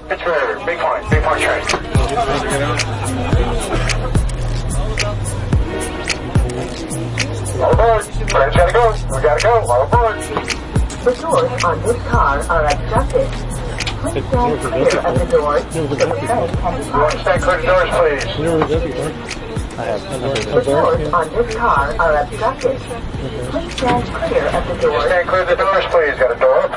Pittsburgh, big point train. All aboard. Friends gotta go. We gotta go. All aboard. The doors on this car are obstructed. Please stand clear of the doors so the train can depart. Stand clear of the doors, please. The doors on this car are obstructed. Please stand clear of the doors. Stand clear of the doors, please. Got a door up.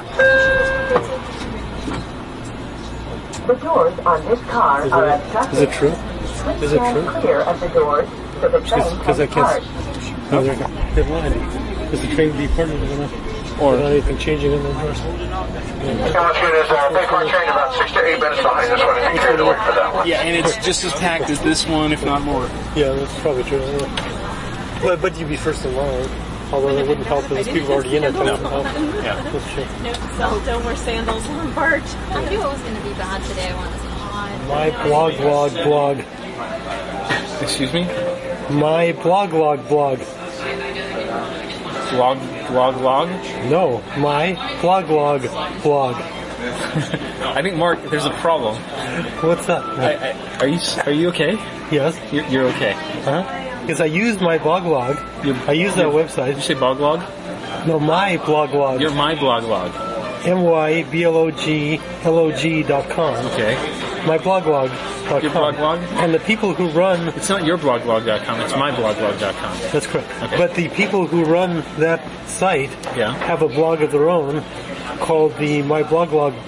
The doors on this car are obstructed. Is it true? Please Is it stand true? clear of the doors so the train can Because I depart. can't. No, they're lying. Is the train departed or not anything changing in the doors? Coming through this big point train about 6 to 8 minutes behind this one. If you care to wait for that one. Yeah, and it's just as packed as this one, if not more. Yeah, that's probably true. But you'd be first in line. Although it wouldn't help because people already in it. No. Yeah, that's true. No, so don't wear sandals on Bart. I knew it was going to be bad today. I wanted to My blog. Excuse me? My blog. Log? No, my blog. I think, Mark, there's a problem. What's that? Are you okay? Yes. You're okay. Huh? Because I use my blog. I use that website. Did you say blog? No, my blog. You're my blog. myblog.com. Okay. My blog. Your blog? And the people who run... It's not your blog.com, it's my blog.com. That's correct. Okay. But the people who run that site have a blog of their own called the My Blog.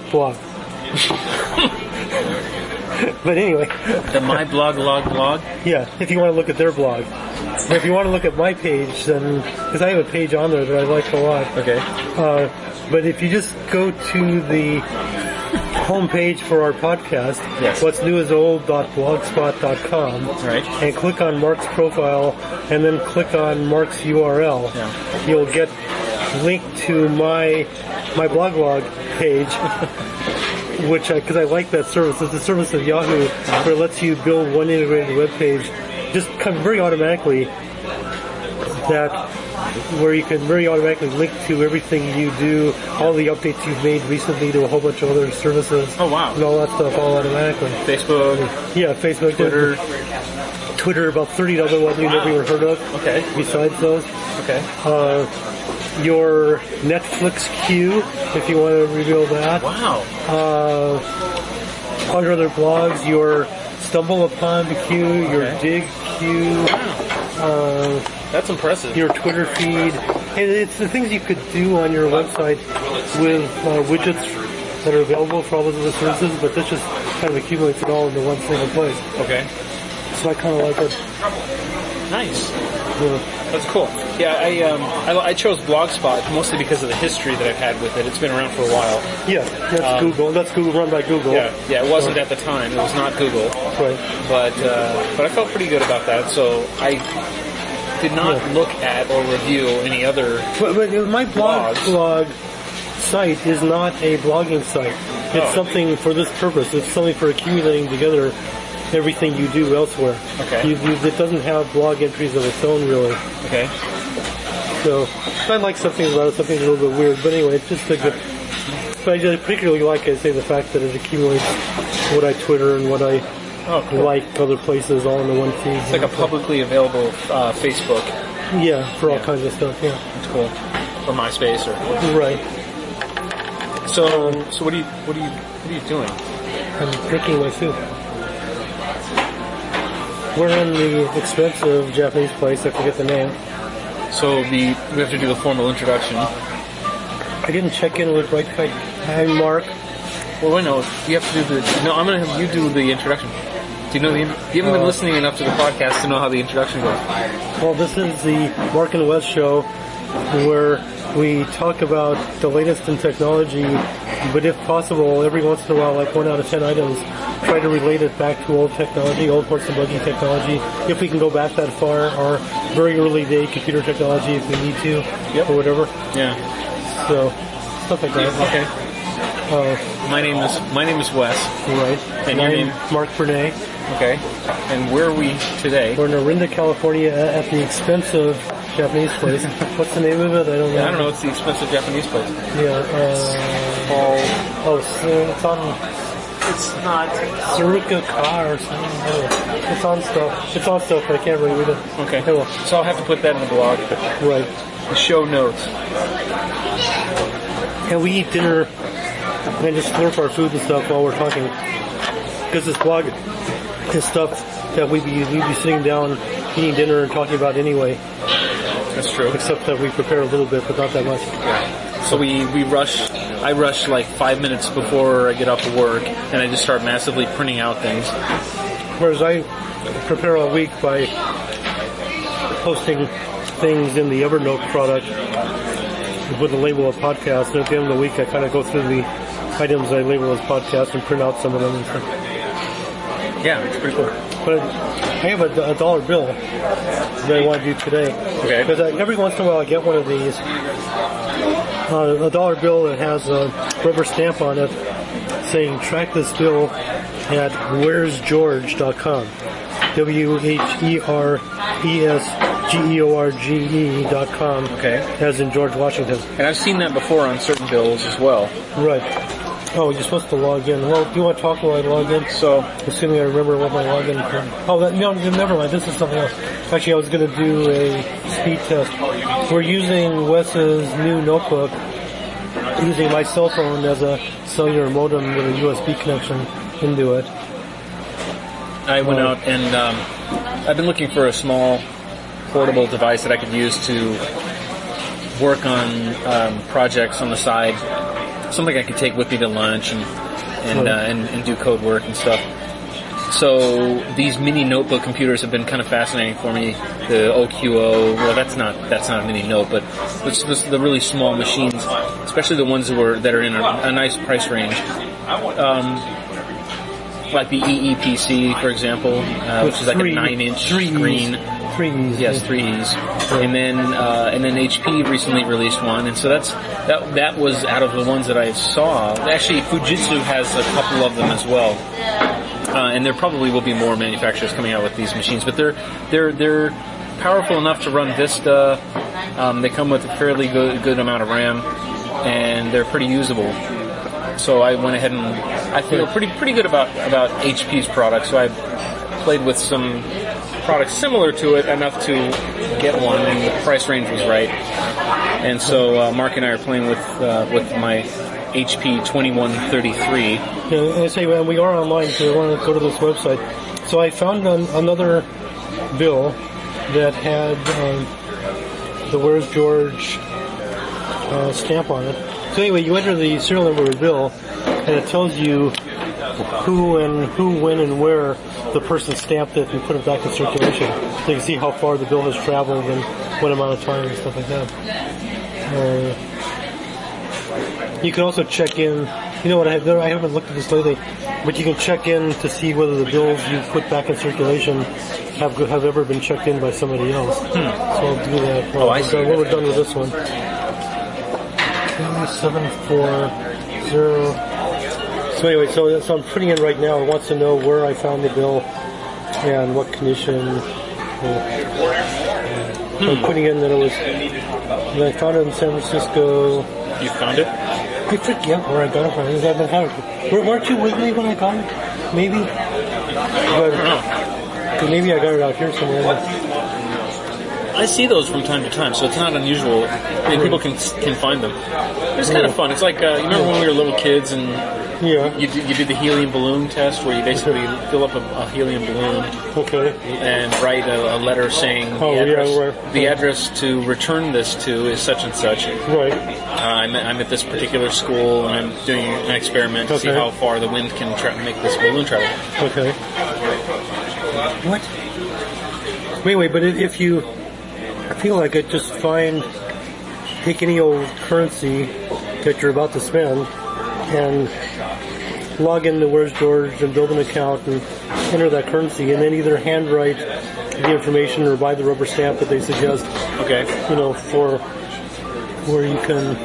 But anyway. The My Blog? Yeah, if you want to look at their blog. But if you want to look at my page, then... Because I have a page on there that I like a lot. Okay. But if you just go to the homepage for our podcast, what's new is old.blogspot.com, right, and click on Mark's profile, and then click on Mark's URL. Yeah. You'll get linked to my blog page, which because I like that service. It's a service of Yahoo where it lets you build one integrated web page, just come very automatically. Where you can very automatically link to everything you do, all the updates you've made recently to a whole bunch of other services. Oh, wow. And all that stuff all automatically. Facebook. Yeah, Facebook. Twitter, about 30 other ones you've never even heard of. Okay. Besides those. Okay. Your Netflix queue, if you want to reveal that. Wow. All your other blogs, your Stumble Upon queue, your Dig queue. That's impressive. Your Twitter feed. And it's the things you could do on your website with widgets that are available for all those other services, but this just kind of accumulates it all into one single place. Okay. So I kind of like it. Nice. Yeah. That's cool. Yeah, I chose Blogspot mostly because of the history that I've had with it. It's been around for a while. Yeah, that's Google. That's Google, run by Google. Yeah, it wasn't at the time. It was not Google. Right. But I felt pretty good about that. So I did not look at or review any other. But my blog site is not a blogging site. It's something for this purpose. It's something for accumulating together everything you do elsewhere. Okay. It doesn't have blog entries of its own, really. Okay. So I like something about it. Something a little bit weird, but anyway, it's just a good. But I just particularly like, I say, the fact that it accumulates what I Twitter and what I like other places all into one feed. It's like a publicly available Facebook. Yeah, for all kinds of stuff. Yeah, it's cool. Or MySpace, or right. So what are you doing? I'm drinking my soup. We're in the expensive Japanese place. I forget the name. So we have to do the formal introduction. I didn't check in with Right Kite. Hi, Mark. Well, wait, no. You have to do the. No, I'm going to have you do the introduction. Do you know you haven't been listening enough to the podcast to know how the introduction goes. Well, this is the Mark and Wes show, where we talk about the latest in technology, but if possible, every once in a while, like 1 out of 10 items, try to relate it back to old technology, old horse and buggy technology, if we can go back that far, or very early day computer technology if we need to, or whatever. Yeah. So, stuff like that. Okay. My name is Wes. Right. And your name? Mark Bernay. Okay. And where are we today? We're in Orinda, California, at the expensive Japanese place. What's the name of it? I don't know. I don't know. It's the expensive Japanese place. Yeah. So it's on It's not. Saruka Car or something. Anyway, it's on stuff. It's on stuff, but I can't really read it. Okay. Anyway, So I'll have to put that in the blog. right. The show notes. And we eat dinner and just slurp our food and stuff while we're talking. Because this blog is stuff that we'd be sitting down eating dinner and talking about anyway. That's true. Except that we prepare a little bit, but not that much. So we rush. I rush like 5 minutes before I get off of work, and I just start massively printing out things. Whereas I prepare all week by posting things in the Evernote product with the label of podcast. And at the end of the week, I kind of go through the items I label as podcast and print out some of them and stuff. Yeah, it's pretty cool. But I have a dollar bill that I want to do today. Okay. Because every once in a while I get one of these. A dollar bill that has a rubber stamp on it saying track this bill at where'sgeorge.com. WHERESGEORGE.com. Okay. As in George Washington. And I've seen that before on certain bills as well. Right. Oh, you're supposed to log in. Well, do you want to talk while I log in? So, assuming I remember what my login is. Oh, no, never mind. This is something else. Actually, I was going to do a speed test. We're using Wes's new notebook, using my cell phone as a cellular modem with a USB connection into it. I went out and I've been looking for a small portable device that I could use to work on projects on the side. Something I could take with me to lunch and do code work and stuff. So these mini notebook computers have been kind of fascinating for me. The OQO, well, that's not a mini note, but it's the really small machines, especially the ones that are in a nice price range. Like the EEPC, for example, which is like a 9-inch screen. 3Es. Yes, 3Es. And then HP recently released one, and so that was out of the ones that I saw. Actually, Fujitsu has a couple of them as well. And there probably will be more manufacturers coming out with these machines, but they're powerful enough to run Vista. They come with a fairly good amount of RAM, and they're pretty usable. So I went ahead and I feel pretty good about HP's products. So I played with some products similar to it enough to get one, and the price range was right. And so Mark and I are playing with my HP 2133. Yeah, I say, when we are online, so we want to go to this website. So I found another bill that had the Where's George stamp on it. So anyway, you enter the serial number of the bill, and it tells you who, when, and where the person stamped it and put it back in circulation. So you can see how far the bill has traveled and what amount of time and stuff like that. You can also check in. You know what? I haven't looked at this lately, but you can check in to see whether the bills you put back in circulation have ever been checked in by somebody else. So I'll do that. I see. When we're done with this one. 740. So anyway, so I'm putting in right now. It wants to know where I found the bill and what condition. I'm putting in that it was. And I found it in San Francisco. You found it? I forget where I got it from. I've been having. Weren't you with me when I got it? Maybe. But maybe I got it out here somewhere. I see those from time to time, so it's not unusual. I mean, people can find them. It's kind of fun. It's like you remember when we were little kids and you do the helium balloon test, where you basically fill up a helium balloon, and write a letter saying the address to return this to is such and such. Right. I'm at this particular school, and I'm doing an experiment to see how far the wind can make this balloon travel. Okay. What? Anyway, but if you feel like it, just take any old currency that you're about to spend and log into Where's George and build an account and enter that currency, and then either handwrite the information or buy the rubber stamp that they suggest. Okay. For where you can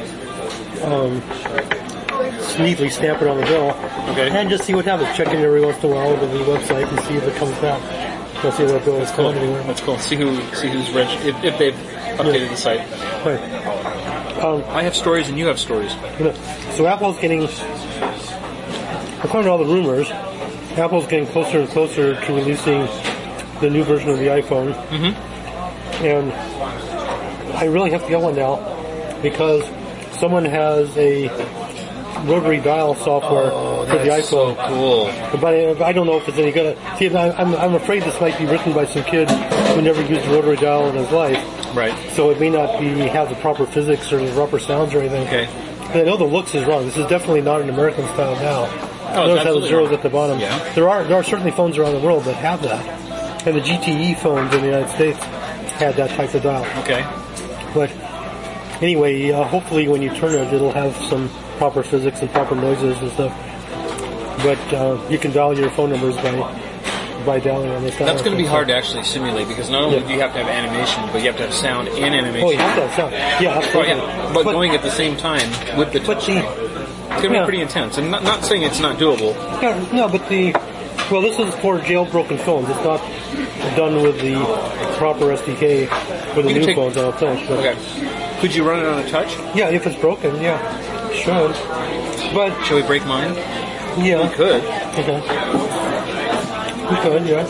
neatly stamp it on the bill. Okay. And just see what happens. Check in every once in a while over the website and see if it comes back. Let's see that bill is coming anywhere. That's cool. See who's registered, if they've updated the site. Right. I have stories and you have stories. So Apple's getting according to all the rumors, Apple's getting closer and closer to releasing the new version of the iPhone. And I really have to get one now because someone has a rotary dial software for the iPhone. So cool. But I don't know if it's any good. See, I'm afraid this might be written by some kid who never used a rotary dial in his life. Right. So it may not have the proper physics or the proper sounds or anything. Okay. But I know the looks is wrong. This is definitely not an American style now. Notice how the zeros at the bottom. Yeah. There are certainly phones around the world that have that. And the GTE phones in the United States had that type of dial. Okay. But anyway, hopefully when you turn it, it'll have some proper physics and proper noises and stuff. But you can dial your phone numbers by dialing on this. That's going to be hard to actually simulate because not only do you have to have animation, but you have to have sound and animation. Oh, you have to have sound. Yeah, absolutely. But going at the same time with the touch, it's going to be pretty intense. I'm not saying it's not doable. Yeah, no, but this is for jailbroken phones. It's not done with the proper SDK for the new phones, I don't think. But okay. Could you run it on a touch? Yeah, if it's broken, yeah. Should. But shall we break mine? Yeah. We could. Okay. We could, yeah.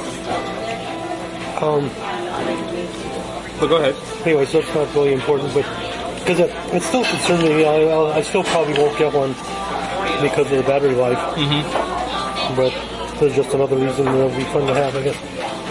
But go ahead. Anyway, so that's not really important, but because it still concerns me. I still probably won't get one because of the battery life. But there's just another reason it'll be fun to have, I guess.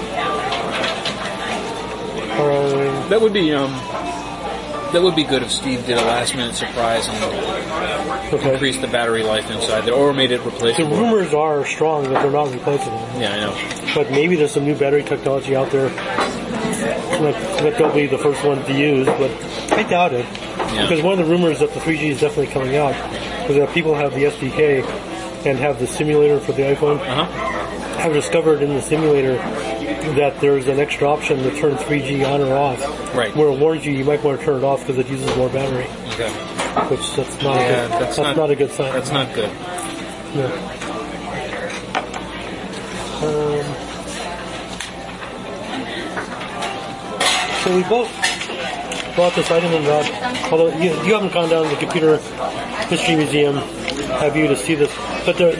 That would be good if Steve did a last-minute surprise and increased the battery life inside there, or made it replaceable. The rumors are strong that they're not replaceable. Yeah, I know. But maybe there's some new battery technology out there that they'll be the first ones to use, but I doubt it. Yeah. Because one of the rumors that the 3G is definitely coming out is that people have the SDK and have the simulator for the iPhone. Have discovered in the simulator that there's an extra option to turn 3G on or off. Right. Where it warns you might want to turn it off because it uses more battery. Okay. Which that's not a good sign. That's not good. No. So we both bought this item and although you haven't gone down to the Computer History Museum, have you, to see this? But the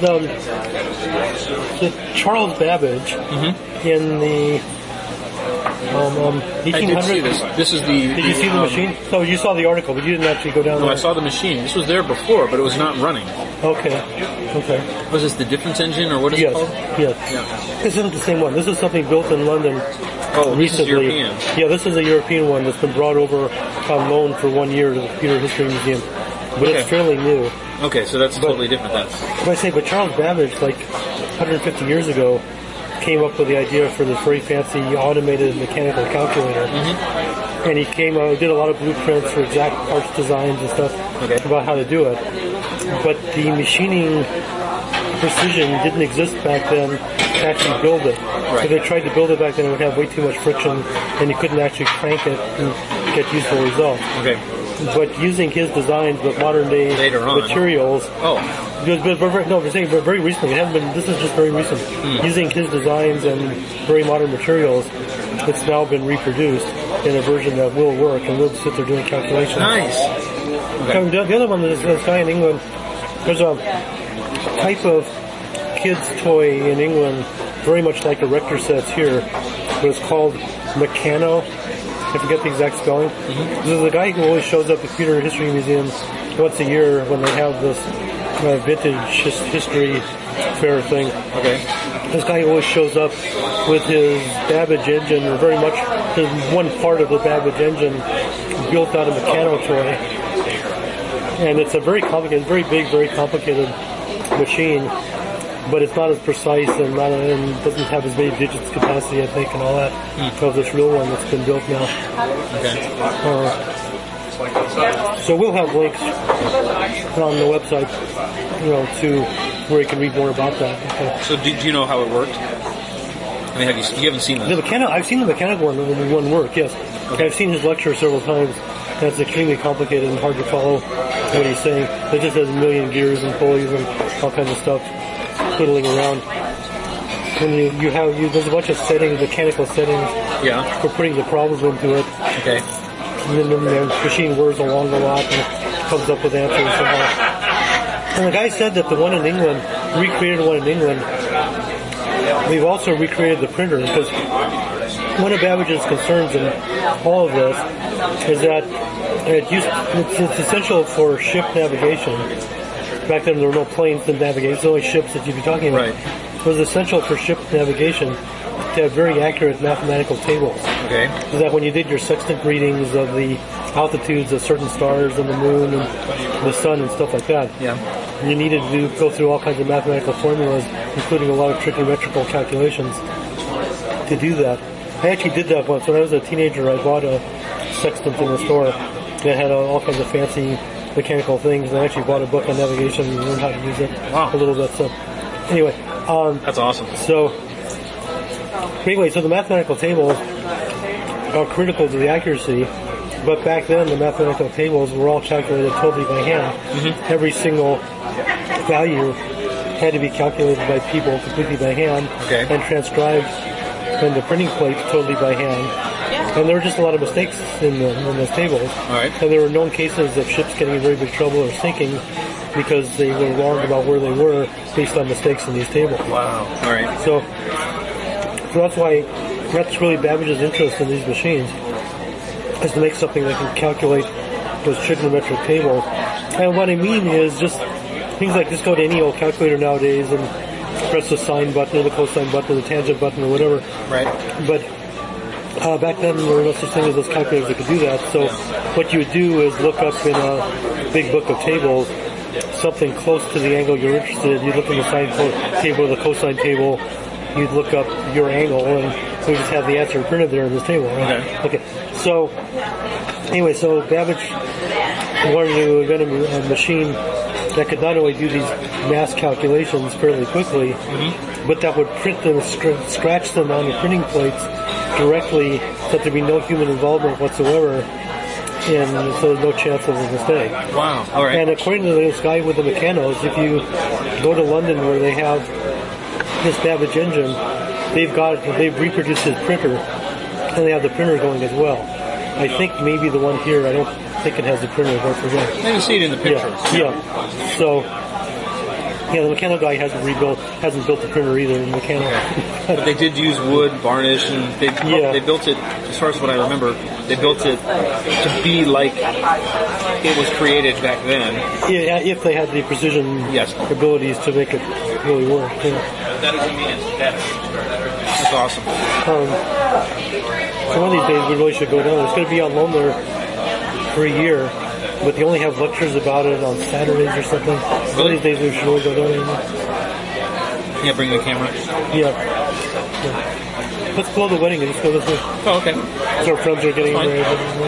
Charles Babbage in the 1800s. I did see this. This is the. Did you see the machine? So you saw the article, but you didn't actually go down there. No, I saw the machine. This was there before, but it was not running. Okay. Was this the difference engine, or what is it called? Yes. Yeah. This isn't the same one. This is something built in London. Oh, recently. This is European. Yeah, this is a European one that's been brought over on loan for 1 year to the Computer History Museum. But it's fairly new. Okay, so that's totally different then. But Charles Babbage, like 150 years ago, came up with the idea for this very fancy automated mechanical calculator. And he did a lot of blueprints for exact parts designs and stuff about how to do it. But the machining precision didn't exist back then to actually build it. Right. So they tried to build it back then, it would have way too much friction, and you couldn't actually crank it and get useful results. Okay. But using his designs with modern day materials. Very recently. It hasn't been. This is just very recent. Using his designs and very modern materials, it's now been reproduced in a version that will work, and we'll sit there doing calculations. Nice. Okay. The other one is this guy in England. There's a type of kids' toy in England, very much like Erector sets here, but it's called Meccano. I forget the exact spelling. This is a guy who always shows up at the Computer History Museum once a year when they have this vintage history fair thing. Okay. This guy always shows up with his Babbage engine, or very much his one part of the Babbage engine built out of Meccano toy. And it's a very complicated, very big, very complicated machine, but it's not as precise and doesn't have as many digits capacity, I think, and all that of this real one that's been built now. Okay. So we'll have links on the website, to where you can read more about that. Okay. So do you know how it worked? I mean, you haven't seen this? I've seen the mechanical one work, yes. Okay. I've seen his lecture several times, and it's extremely complicated and hard to follow what he's saying. It just has a million gears and pulleys and all kinds of stuff fiddling around. And there's a bunch of settings, mechanical settings for putting the problems into it. Okay. And then the machine whirs along a lot and comes up with answers somehow. And the guy said that the one in England recreated one in England. We've also recreated the printer because one of Babbage's concerns in all of this is that it's essential for ship navigation. Back then there were no planes to navigate, it's only ships that you'd be talking about. Right. It was essential for ship navigation to have very accurate mathematical tables. Okay. So that when you did your sextant readings of the altitudes of certain stars and the moon and the sun and stuff like that, you needed to go through all kinds of mathematical formulas, including a lot of trigonometrical calculations to do that. I actually did that once. When I was a teenager, I bought a sextant in the store that had all kinds of fancy mechanical things, and I actually bought a book on navigation and learned how to use it a little bit. So, anyway. That's awesome. So the mathematical tables are critical to the accuracy, but back then the mathematical tables were all calculated totally by hand. Mm-hmm. Every single value had to be calculated by people completely by hand and transcribed in the printing plates totally by hand. And there were just a lot of mistakes in those tables. Right. And there were known cases of ships getting in very big trouble or sinking because they were wrong about where they were based on mistakes in these tables. Wow. All right. So that's why that's really Babbage's interest in these machines, is to make something that can calculate those trigonometric tables. And what I mean is just things like just go to any old calculator nowadays and press the sine button or the cosine button or the tangent button or whatever. Right. But back then there were no such thing as those calculators that could do that. So what you would do is look up in a big book of tables something close to the angle you're interested in. You'd look in the sine table or the cosine table. You'd look up your angle, and we just have the answer printed there in this table. Right? Okay. So anyway, so Babbage wanted to invent a machine that could not only do these mass calculations fairly quickly, but that would print them, scratch them on the printing plates directly, so that there'd be no human involvement whatsoever, and so there's no chance of a mistake. Wow. All right. And according to this guy with the Mechanos, if you go to London where they have this Babbage engine, they've reproduced his printer, and they have the printer going as well. I think maybe the one here, I don't think it has the printer, but I forget. I didn't see it in the pictures. Yeah. So, the Meccano guy hasn't built the printer either in Meccano. But they did use wood, varnish, and they built it, as far as what I remember, they built it to be like it was created back then. Yeah, if they had the precision abilities to make it really work. Yeah. That's awesome. So one of these days we really should go down. It's going to be on loan there for a year, but they only have lectures about it on Saturdays or something. Really? One of these days we should really go down there. Yeah, bring the camera. Yeah. Let's blow the wedding and just go this way. Oh, okay. So our friends are getting married.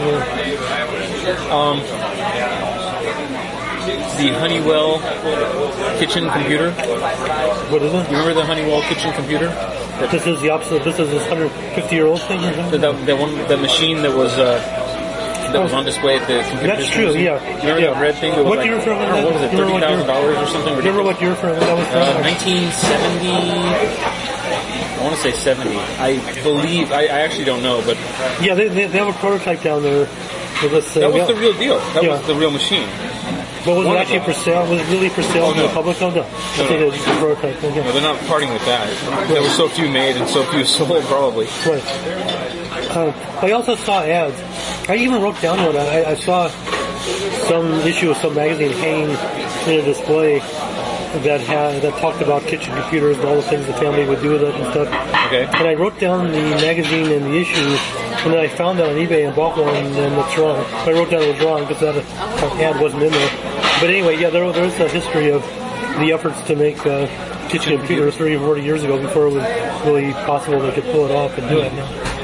The Honeywell kitchen computer. What is it? You remember the Honeywell kitchen computer? This is the opposite. This is this 150-year-old thing. The machine that was on display at the computer. That's true. Yeah. You remember that red thing? That was what year from? What was it? $30,000 or something? Remember what year from that was? 1970. I want to say 70. I believe. I actually don't know, but yeah, they have a prototype down there. That was the real deal. That was the real machine. But was it actually for sale? Was it really for sale to the public? Oh, no. I think it was just a prototype. Okay. No, they're not parting with that. There were so few made and so few sold, probably. Right. I also saw ads. I even wrote down one. I saw some issue of some magazine hanging in a display that talked about kitchen computers and all the things the family would do with it and stuff. Okay. And I wrote down the magazine and the issue, and then I found that on eBay and bought one, and it's wrong. I wrote down it was wrong because that ad wasn't in there. But anyway, yeah, there is a history of the efforts to make kitchen computers 30 or 40 years ago before it was really possible they could pull it off and do it.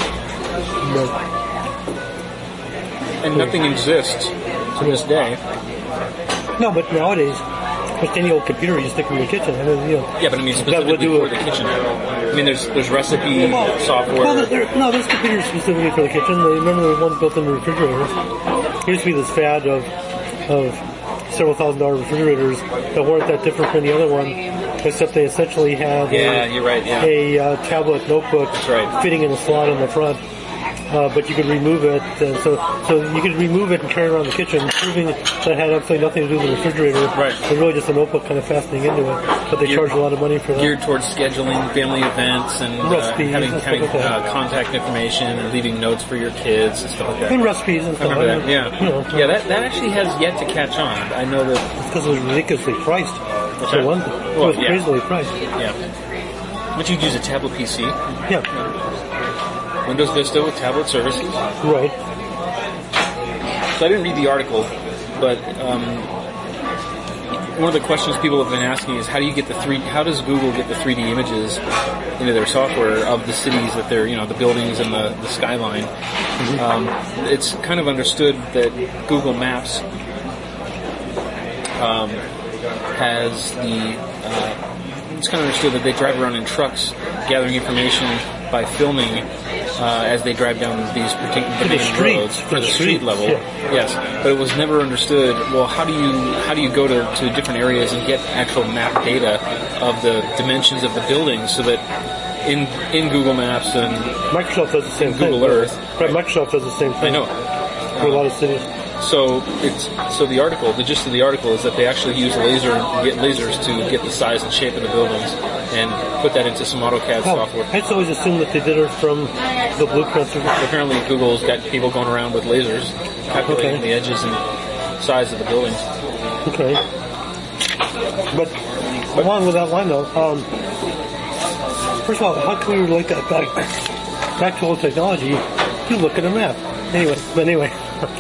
And nothing exists to this day. No, but nowadays, with any old computer you stick in your kitchen. I mean, yeah, but I mean specifically for the kitchen. I mean, there's recipe software. Well, there's computers specifically for the kitchen. Remember the ones built in the refrigerators? There used to be this fad of several $1,000 refrigerators that weren't that different from the other one, except they essentially had you're right, a tablet notebook That's right. fitting in a slot in the front. but you could remove it. And so you could remove it and carry it around the kitchen, proving that it had absolutely nothing to do with the refrigerator. Right. It's really just a notebook kind of fastening into it, but they charge a lot of money for that. Geared towards scheduling family events and Recipes having, and stuff like that. contact information and leaving notes for your kids and stuff like that. And recipes and I stuff remember like that. that. Yeah, You know, yeah. That actually has yet to catch on. I know that. because it was ridiculously priced. What's For that? one thing. It Well, was yeah. crazily priced. Yeah. But you'd use a tablet PC, Yeah, Windows Vista with tablet services. right. So I didn't read the article, but one of the questions people have been asking is how does Google get the 3D images into their software of the cities that they're, the buildings and the skyline? It's kind of understood that Google Maps has it's kind of understood that they drive around in trucks gathering information by filming as they drive down these particular roads for the street level. Yeah. Yes, but it was never understood. Well, how do you go to different areas and get actual map data of the dimensions of the buildings so that in Google Maps and Microsoft does the same thing. Google Earth. Right, Microsoft does the same I thing. know. For a lot of cities. So the gist of the article is that they actually use lasers to get the size and shape of the buildings and put that into some AutoCAD software. I just always assumed that they did it from the blueprints. Apparently Google's got people going around with lasers calculating the edges and size of the buildings. Okay. But along with that line though, first of all, how can we relate that back to old technology? You look at a map. Anyway.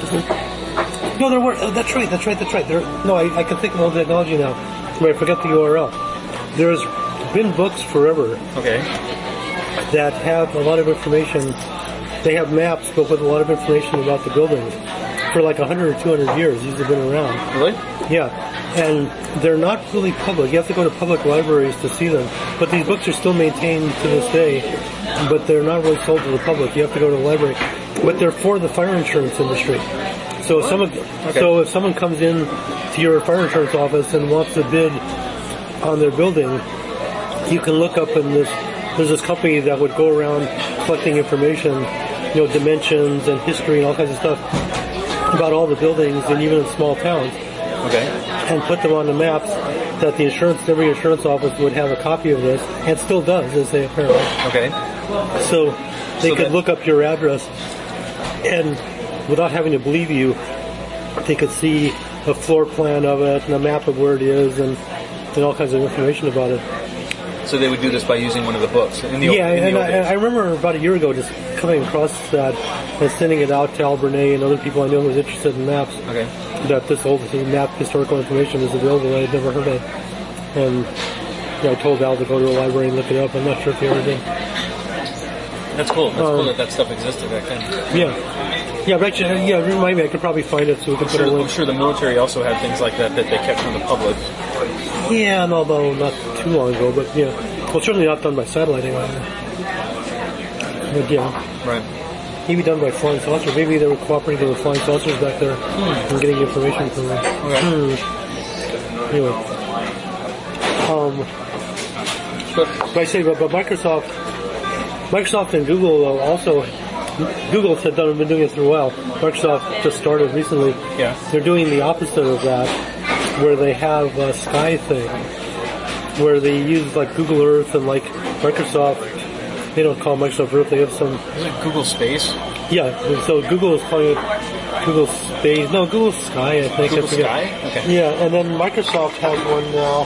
No, there were. That's right. I can think of old technology now. But I forget the URL. There's been books forever. Okay. That have a lot of information. They have maps, but with a lot of information about the buildings for like 100 or 200 years. These have been around. Really? Yeah, and they're not really public. You have to go to public libraries to see them. But these books are still maintained to this day, but they're not really sold to the public. You have to go to the library. But they're for the fire insurance industry. So if someone comes in to your fire insurance office and wants to bid on their building, you can look up and there's this company that would go around collecting information, dimensions and history and all kinds of stuff about all the buildings and even in small towns. Okay. And put them on the maps that every insurance office would have a copy of this, and still does, as they apparently. Okay. So they could look up your address, and without having to believe you, they could see a floor plan of it and a map of where it is and all kinds of information about it. So they would do this by using one of the books. I remember about a year ago just coming across that and sending it out to Al Burnett and other people I know who was interested in maps. Okay. That this old map historical information is available I had never heard of. And I told Al to go to a library and look it up. I'm not sure if he ever did. That's cool. That's cool that stuff existed back then. Yeah. Yeah, but actually, remind me, I could probably find it so we can put a link. I'm sure the military also had things like that they kept from the public. Yeah, although not too long ago, but yeah. Well, certainly not done by satellite anyway. But yeah. Right. Maybe done by flying saucers. Maybe they were cooperating with flying saucers back there and getting information from them. Okay. Anyway. But Microsoft and Google also, Google has been doing it for a while. Microsoft just started recently. Yeah. They're doing the opposite of that, where they have a sky thing, where they use like Google Earth and like Microsoft. They don't call Microsoft Earth. They have some. Is it Google Space? Yeah. So Google is calling it Google Space. No, Google Sky. I think. Google Sky. Okay. Yeah, and then Microsoft has one now.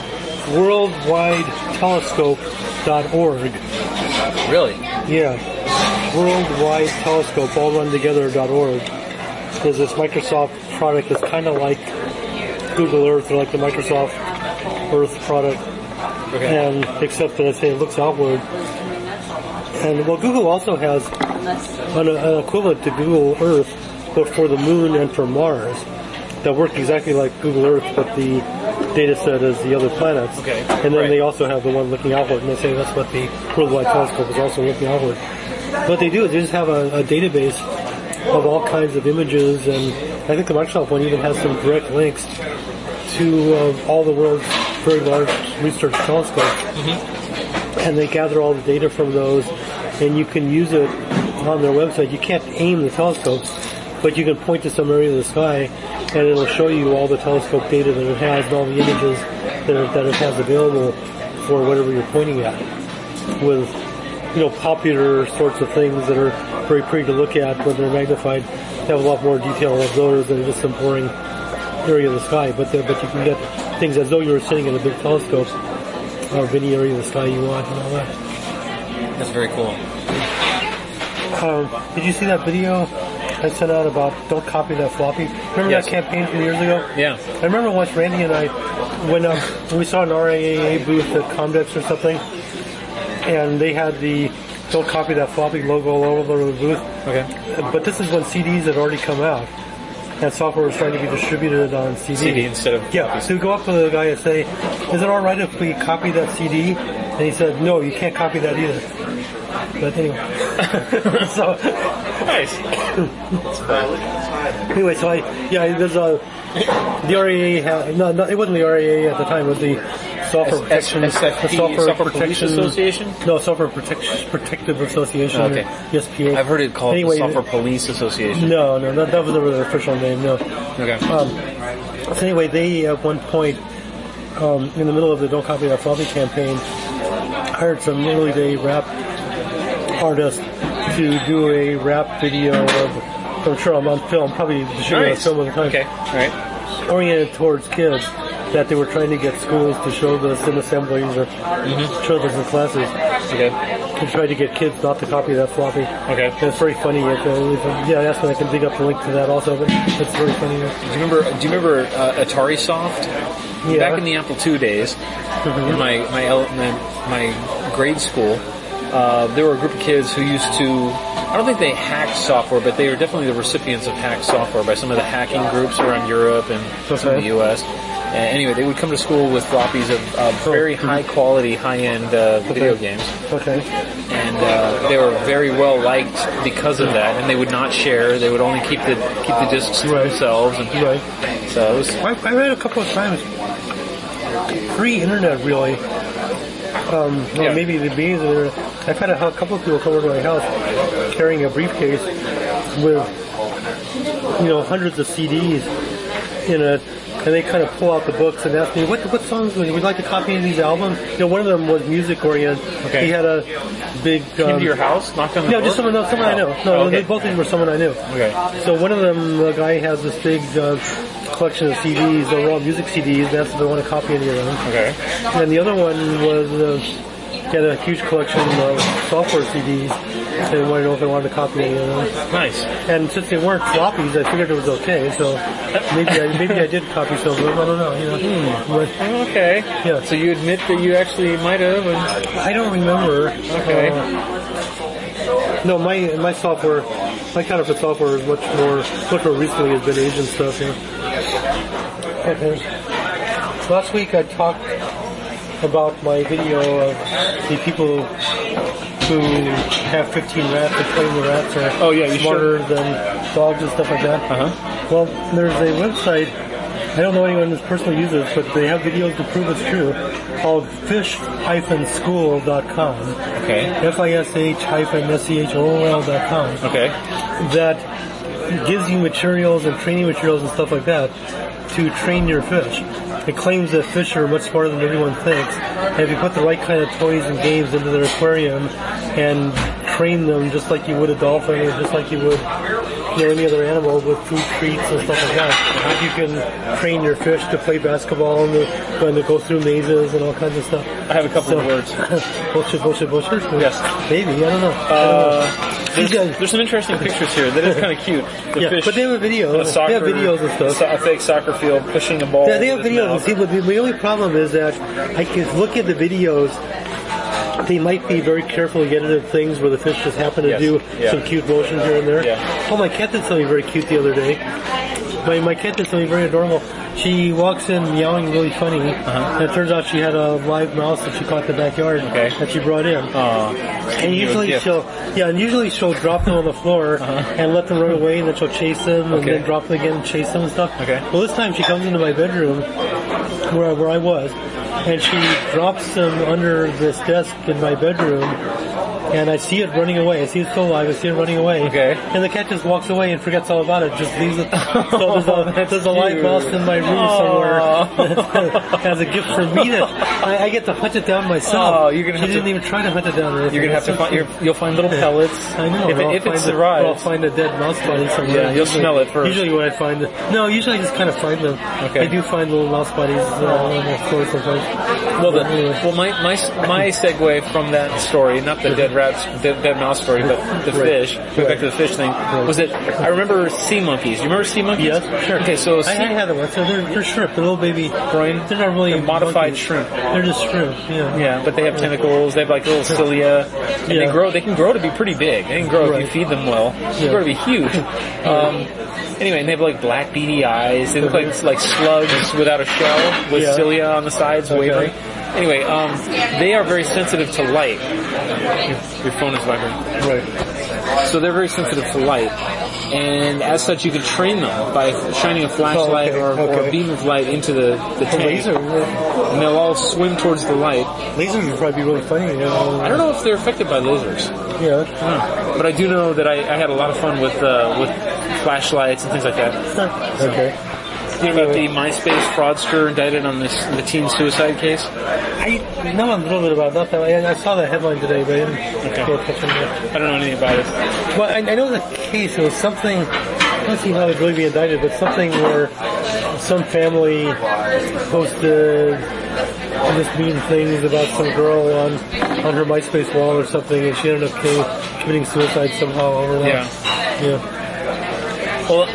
WorldWideTelescope.org. Really? Yeah. WorldWideTelescope, all run together.org. There's this Microsoft product that's kind of like Google Earth, or like the Microsoft Earth product. Okay. And except that I say it looks outward. And well, Google also has an equivalent to Google Earth, but for the Moon and for Mars, that work exactly like Google Earth, but the data set is the other planets. Okay. And then they also have the one looking outward, and they say that's what the Worldwide Telescope is also looking outward. What they do is they just have a database of all kinds of images, and I think the Microsoft one even has some direct links to all the world's very large research telescopes. Mm-hmm. And they gather all the data from those, and you can use it on their website, you can't aim the telescope, but you can point to some area of the sky, and it'll show you all the telescope data that it has and all the images that it has available for whatever you're pointing at, with popular sorts of things that are very pretty to look at when they're magnified. They have a lot more detail of those than just some boring area of the sky, but you can get things as though you were sitting in a big telescope of any area of the sky you want and all that. That's very cool. Did you see that video I sent out about don't copy that floppy? Remember that campaign from years ago? Yeah. I remember once Randy and I went up, we saw an RIAA booth at Comdex or something, and they had the don't copy that floppy logo all over the booth. Okay. But this is when CDs had already come out, and software was starting to be distributed on CD instead of yeah. So we go up to the guy and say, "Is it all right if we copy that CD?" And he said, "No, you can't copy that either." But anyway, so Nice. anyway, so there's the RIAA no, it wasn't the RIAA at the time. It was the Software Protection Police Association. No, Software Protective Association. Okay. SPA. I've heard it called the Software Police Association. No, that was never their official name. No. Okay. So anyway, they at one point in the middle of the Don't Copy That Floppy campaign hired some early day rap artists to do a rap video of, I'm sure I'm on film, probably shooting a film at the time. Okay, all right. Oriented towards kids, that they were trying to get schools to show this in assemblies or show this in classes. Okay. To try to get kids not to copy that floppy. Okay. And it's very funny. I asked me, I can dig up the link to that also, but it's very funny. Do you remember Atari Soft? Yeah. Back in the Apple II days, in my grade school, there were a group of kids who used to, I don't think they hacked software, but they were definitely the recipients of hacked software by some of the hacking groups around Europe and some of the U.S. Anyway, they would come to school with floppies of very high quality, high-end video games. Okay. And they were very well liked because of that, and they would not share. They would only keep the discs to themselves. And so it was. I read a couple of times. Pre-internet, really. Maybe the beginning of the internet. I've had a couple of people come over to my house carrying a briefcase with, hundreds of CDs in it, and they kind of pull out the books and ask me, what songs would you like to copy into these albums? One of them was music oriented. Okay. He had a big... Came to your house? Knocked on the door? just someone I know. Both of them were someone I knew. Okay. So one of them, the guy has this big collection of CDs, they're all music CDs, and asked if they want to copy any of them. Okay. And the other one was... he had a huge collection of software CDs, and they wanted to know if they wanted to copy any of them. Nice. And since they weren't floppies, I figured it was okay. So maybe I did copy some of them. I don't know. But, okay. Yeah. So you admit that you actually might have. I don't remember. Okay. No, my software, my counterfeit software is much more recently has been Asian stuff. Yeah. Okay. Last week I talked about my video of the people who have 15 rats and claim the rats are smarter than dogs and stuff like that. Well, there's a website, I don't know anyone who's personally uses it, but they have videos to prove it's true, called fish-school.com. Okay. FISH-SCHOOL.com. Okay. That gives you materials and training materials and stuff like that to train your fish. It claims that fish are much smarter than everyone thinks. And if you put the right kind of toys and games into their aquarium and train them just like you would a dolphin or just like you would any other animal with food treats and stuff like that, you can train your fish to play basketball and to go through mazes and all kinds of stuff. I have a couple of words. Bullshit. Yes. Maybe, I don't know. There's some interesting pictures here. That is kind of cute. The fish, but they have a video. They have videos and stuff. A fake soccer field pushing a ball. Yeah, they have videos. See, but the only problem is that I can look at the videos. They might be very carefully edited things where the fish just happen to do some cute motions here and there. Yeah. Oh, my cat did something very cute the other day. My cat did something very adorable. She walks in meowing really funny, and it turns out she had a live mouse that she caught in the backyard that she brought in. And usually she'll drop them on the floor and let them run away, and then she'll chase them and then drop them again and chase them and stuff. Okay. Well, this time she comes into my bedroom where I was, and she drops them under this desk in my bedroom and I see it running away. I see it still alive. I see it running away. Okay. And the cat just walks away and forgets all about it. Just leaves it. So there's a live mouse in my room somewhere that has a gift for me that I get to hunt it down myself. Oh, you're gonna have she didn't even try to hunt it down. You're gonna have to find. You'll find little pellets. I know. If it survives, I'll find a dead mouse body somewhere. Yeah, you'll smell it first. Usually when I find it, no, usually I just kind of find them. Okay. I do find little mouse bodies on the floor sometimes. My segue from that story, not the dead mouse story, but the fish. Going back to the fish thing, was that I remember sea monkeys. You remember sea monkeys? Yes, sure. Okay, so I had them once. So they're shrimp. They're little baby. Brian, they're not really modified monkeys. shrimp. They're just shrimp. Yeah. Yeah, but they have tentacles. They have like little cilia, and they can grow to be pretty big. They can grow if you feed them well. They grow to be huge. Anyway, and they have like black beady eyes. They look like slugs without a shell with cilia on the sides wavering. Anyway, they are very sensitive to light. Your phone is vibrating. Right. So they're very sensitive to light. And as such, you can train them by shining a flashlight or a beam of light into the tank. Laser, and they'll all swim towards the light. Lasers would probably be really funny. I don't know if they're affected by lasers. Yeah. But I do know that I had a lot of fun with flashlights and things like that. Okay. You know about the MySpace fraudster indicted on the teen suicide case? I know a little bit about that. I saw that headline today, but I didn't pay attention to it. I don't know anything about it. Well, I know the case. It was something, I don't see how it'd really be indicted, but something where some family posted just mean things about some girl on her MySpace wall or something, and she ended up committing suicide somehow over that. Yeah. Well,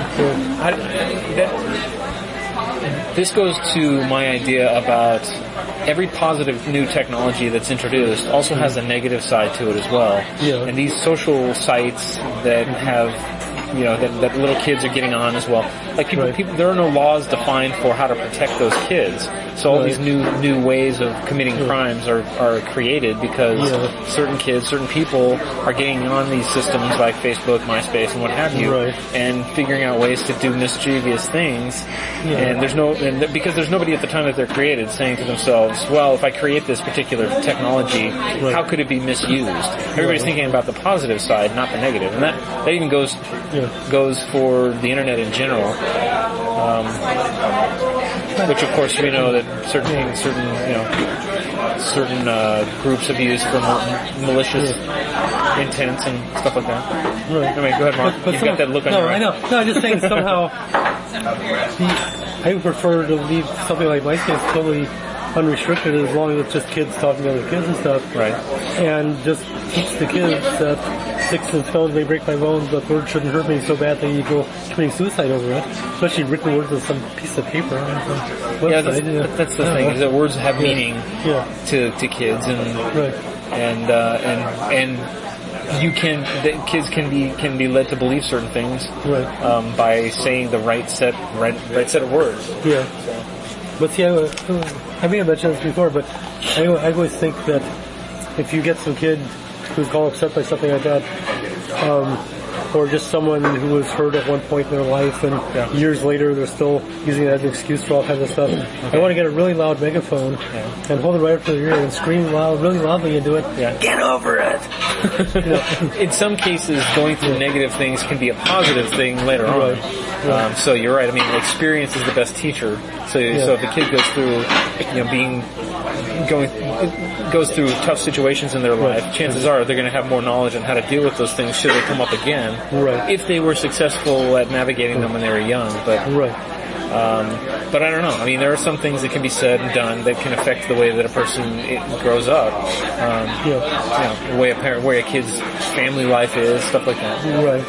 this goes to my idea about every positive new technology that's introduced also has a negative side to it as well. Yeah. And these social sites that have, that little kids are getting on as well. Like people, there are no laws defined for how to protect those kids. So all these new ways of committing crimes are created because certain kids, certain people are getting on these systems like Facebook, MySpace, and what have you, and figuring out ways to do mischievous things. And because there's nobody at the time that they're created saying to themselves, well, if I create this particular technology, how could it be misused? Everybody's thinking about the positive side, not the negative, and that even goes for the internet in general. Which of course we know that certain groups have used for malicious intents and stuff like that. Right. Anyway, go ahead, Mark. You've got that look on your eye. I know. No, I'm just saying somehow I would prefer to leave something like MySpace totally unrestricted as long as it's just kids talking to other kids and stuff. Right. And just teach the kids that sticks and stones may break my bones, but words shouldn't hurt me so bad that you go committing suicide over it. Especially written words on some piece of paper. That's the thing, is that words have meaning to kids, and kids can be led to believe certain things by saying the right set of words. Yeah. But see, I may have mentioned this before, but I always think that if you get some kid who's all upset by something like that, or just someone who was hurt at one point in their life and years later they're still using that as an excuse for all kinds of stuff, I want to get a really loud megaphone and hold it right up to their ear and scream really loudly into it, get over it! In some cases, going through negative things can be a positive thing later on. So you're right. I mean, experience is the best teacher. So if a kid goes through, goes through tough situations in their life, chances are they're going to have more knowledge on how to deal with those things should they come up again. If they were successful at navigating them when they were young, but I don't know. I mean, there are some things that can be said and done that can affect the way that a person grows up. The way a kid's family life is, stuff like that.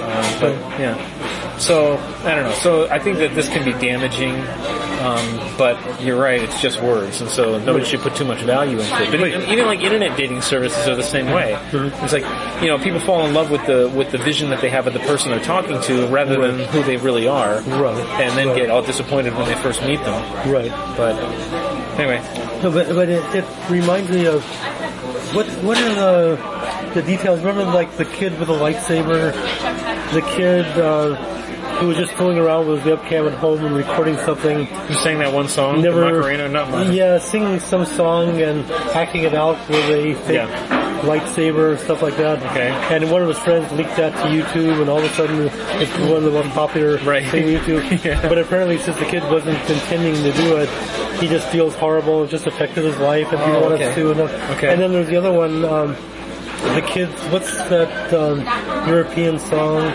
So, I don't know. So, I think that this can be damaging, but you're right, it's just words, and so nobody should put too much value into it. But even like internet dating services are the same way. It's like, people fall in love with the vision that they have of the person they're talking to rather than who they really are, and then get all disappointed when they first meet them. But, anyway. No, but it reminds me of, what are the details? Remember, like, the kid with a lightsaber? The kid, who was just fooling around with his webcam at home and recording something. You sang that one song, the Macarena, not Macarena. Yeah, singing some song and acting it out with a fake lightsaber and stuff like that. Okay. And one of his friends leaked that to YouTube, and all of a sudden it's one of the most popular things on YouTube. Yeah. But apparently, since the kid wasn't intending to do it, he just feels horrible. It just affected his life, and he wanted to sue. Okay. And then there's the other one, the kids. What's that European song?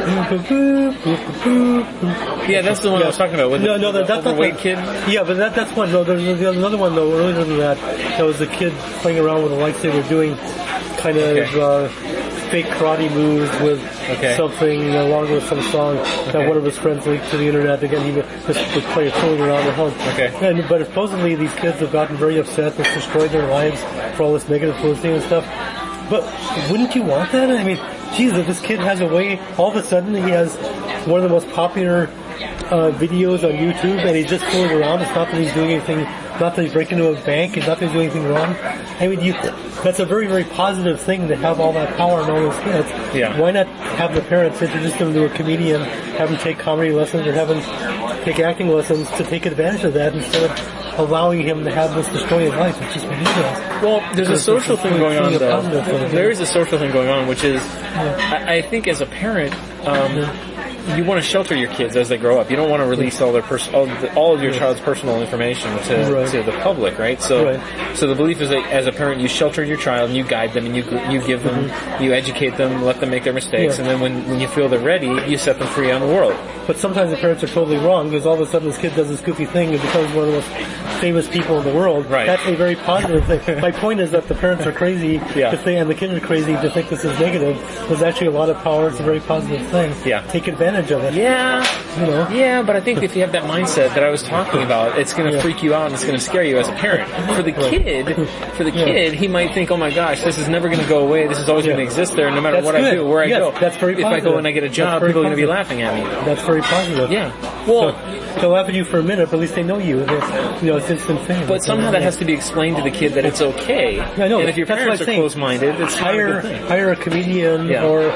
Yeah, that's the one I was talking about. With No, the that's not overweight the kid. Yeah, but that's one. No, there's another one though. Earlier than that, that was a kid playing around with a lightsaber, doing kind of fake karate moves with something along with some song that one of his friends leaked to the internet. Again, he just was playing around at home. Okay. But supposedly these kids have gotten very upset. It's destroyed their lives for all this negative publicity and stuff. But wouldn't you want that? I mean, geez, if this kid has a way, all of a sudden he has one of the most popular videos on YouTube, and he's just fooling around. It's not that he's doing anything, not that he's breaking into a bank, it's not that he's doing anything wrong. I mean, that's a very, very positive thing to have all that power and all those kids. Yeah. Why not have the parents introduce them to a comedian, have them take comedy lessons, or have them take acting lessons to take advantage of that instead of allowing him to have this destroy his life? It's just ridiculous. Well, there's a social thing going on, though. There is a social thing going on, which is, I think as a parent, you want to shelter your kids as they grow up. You don't want to release all of your child's personal information to the public, right? So the belief is that as a parent, you shelter your child and you guide them and you give them, you educate them, let them make their mistakes, and then when you feel they're ready, you set them free on the world. But sometimes the parents are totally wrong, because all of a sudden this kid does this goofy thing and becomes one of the most famous people in the world. Right. That's a very positive thing. My point is that the parents are crazy to think, and the kids are crazy to think this is negative. There's actually a lot of power. It's a very positive thing. Yeah. Take advantage of it. Yeah. You know? Yeah, but I think if you have that mindset that I was talking about, it's going to freak you out and it's going to scare you as a parent. For the kid, he might think, oh my gosh, this is never going to go away. This is always going to exist there no matter what I do, where I go. That's very positive. If I go and I get a job, people are going to be laughing at me. That's very positive. Yeah. Well, so they'll laugh at you for a minute, but at least they know you. It's instant fame. But somehow that has to be explained to the kid that it's okay. Yeah, I know. And if your parents are closed-minded, it's hire a comedian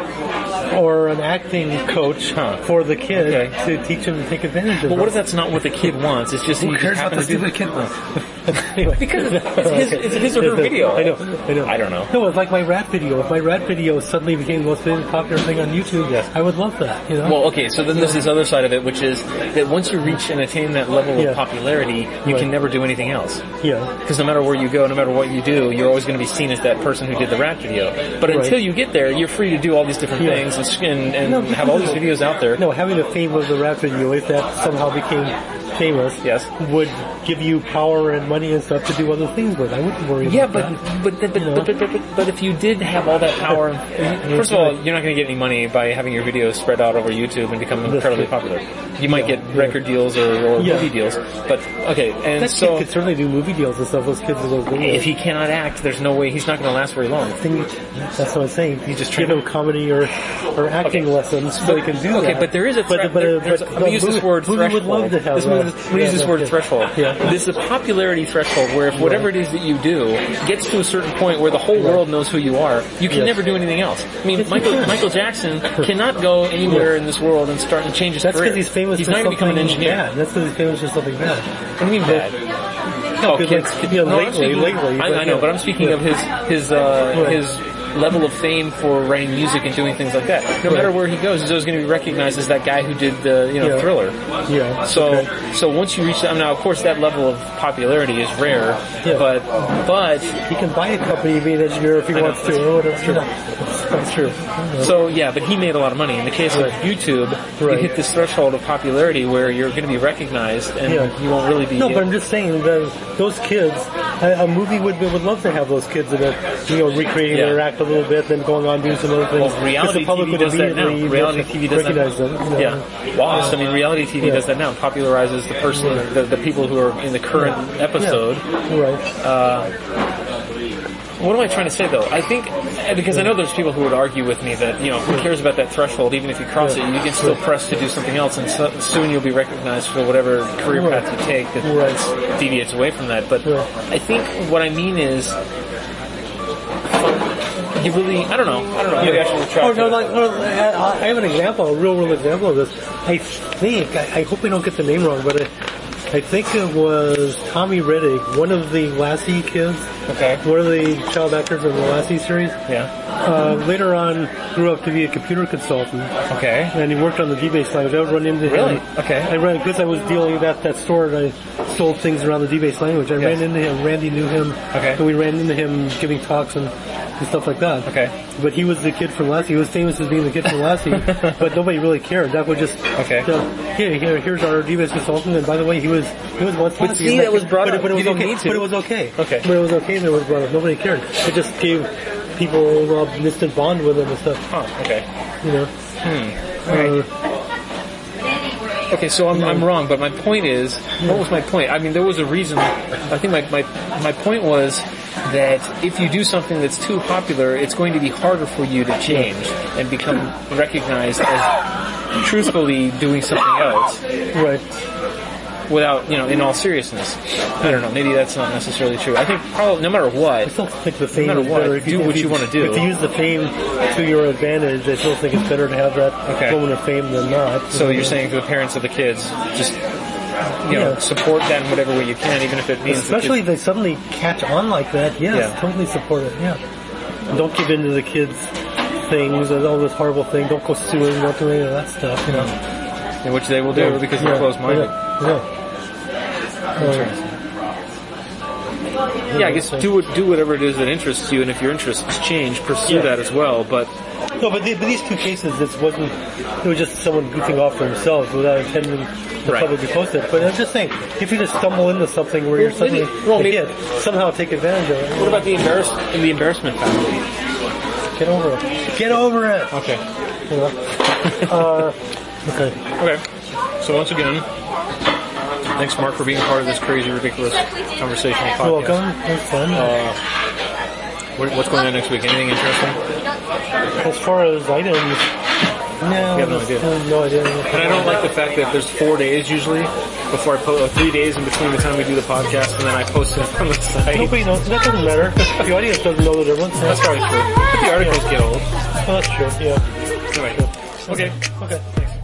or an acting coach for the kid to teach him to take advantage of it. But what if that's not what the kid wants? It's just who cares about the stupid kid wants? Anyway. Because it's his or her video. I know. I don't know. No, it's like my rap video. If my rap video suddenly became the most popular thing on YouTube, I would love that. You know? Well, okay, so then there's this other side of it, which is that once you reach and attain that level of popularity, you can never do anything else. Yeah. Because no matter where you go, no matter what you do, you're always going to be seen as that person who did the rap video. But until you get there, you're free to do all these different things and have all these videos out there. No, having the fame of the rap video, if that somehow became famous, would give you power and money and stuff to do other things with. I wouldn't worry about that. But if you did have all that power, first of all, you're not going to get any money by having your videos spread out over YouTube and become incredibly popular. You might get record deals or movie deals, but and that so kid could certainly do movie deals and stuff. Those kids are those videos. If he cannot act, there's no way he's not going to last very long. That's what I'm saying. You just give him comedy or acting lessons so he can do that. Okay, but there is a let me use this word threshold. Would love to have let me use this word threshold. This is a popularity threshold where if whatever it is that you do gets to a certain point where the whole world knows who you are, you can never do anything else. I mean, Michael Jackson cannot go anywhere in this world and start and change his career. That's because he's famous for something become an engineer. bad. That's because he's famous for something bad. What do you mean bad? Lately. I know, but I'm speaking of his level of fame for writing music and doing things like that. No matter where he goes, he's always going to be recognized as that guy who did the Thriller. Yeah. So once you reach that, now of course that level of popularity is rare, but he can buy a company and be an engineer if he wants to, or whatever. That's true. So but he made a lot of money. In the case of YouTube, you hit this threshold of popularity where you're going to be recognized and you won't really be. No, but I'm just saying that those kids, a movie would love to have those kids in it, recreating their act a little bit, then going on doing some other things. Well, reality TV does that now. Reality TV does that now. Yeah. Lost. I mean, reality TV does that now. Popularizes the person, the people who are in the current episode. What am I trying to say, though? I think, because I know there's people who would argue with me that, who cares about that threshold? Even if you cross it, you can still press to do something else, and soon you'll be recognized for whatever career path you take that deviates away from that. But I think what I mean is, you really, I don't know. Maybe I should retract I have an example, a real example of this. I hope I don't get the name wrong, but I think it was Tommy Riddick, one of the Lassie kids. Okay. One of the child actors in the Lassie series. Yeah. Later on, grew up to be a computer consultant. Okay. And he worked on the DBase language. I would run into him. Really? Okay. Because I was dealing at that store and I sold things around the DBase language. I ran into him. Randy knew him. Okay. And we ran into him giving talks and stuff like that. Okay. But he was the kid from Lassie. He was famous as being the kid from Lassie, but nobody really cared. That would just here's our DBase consultant. And by the way, he was once. But see, that was brought up. But it was You didn't okay. need to. But it was okay. Okay. But it was okay that it was brought up. Nobody cared. It just gave people an instant bond with him and stuff. Oh, okay. You know. Okay, so I'm wrong, but my point is, what was my point? I mean, there was a reason. I think my point was that if you do something that's too popular, it's going to be harder for you to change and become recognized as truthfully doing something else. Right. Without, in all seriousness. I don't know, maybe that's not necessarily true. I think probably, no matter what, I still think the fame no matter is what, better. do what you want to do. If you use the fame to your advantage, I still think it's better to have that moment of fame than not. So you're saying to the parents of the kids, just, support that in whatever way you can, even if it means... Especially if they suddenly catch on like that, totally support it, And don't give in to the kids' things and all this horrible thing. Don't go suing, don't do any of that stuff, In which they will do because you're closed-minded. I guess do whatever it is that interests you, and if your interests change, pursue that as well. But these two cases, it was just someone goofing off for themselves without intending the public to post it. But I'm just saying, if you just stumble into something where you're suddenly a kid, somehow take advantage of it. What about the embarrassment factor? Get over it. Get over it. Okay. Okay. So once again, thanks, Mark, for being part of this crazy, ridiculous conversational podcast. You're welcome. It was fun. What's going on next week? Anything interesting? As far as items, no. You have no idea. No idea. And I don't like the fact that there's 4 days usually before I post, 3 days in between the time we do the podcast, and then I post it on the site. Nobody knows. That doesn't matter. The audience doesn't know the difference. That's probably true. But the articles get old. Well, that's true. Yeah. Anyway. Okay. Thanks.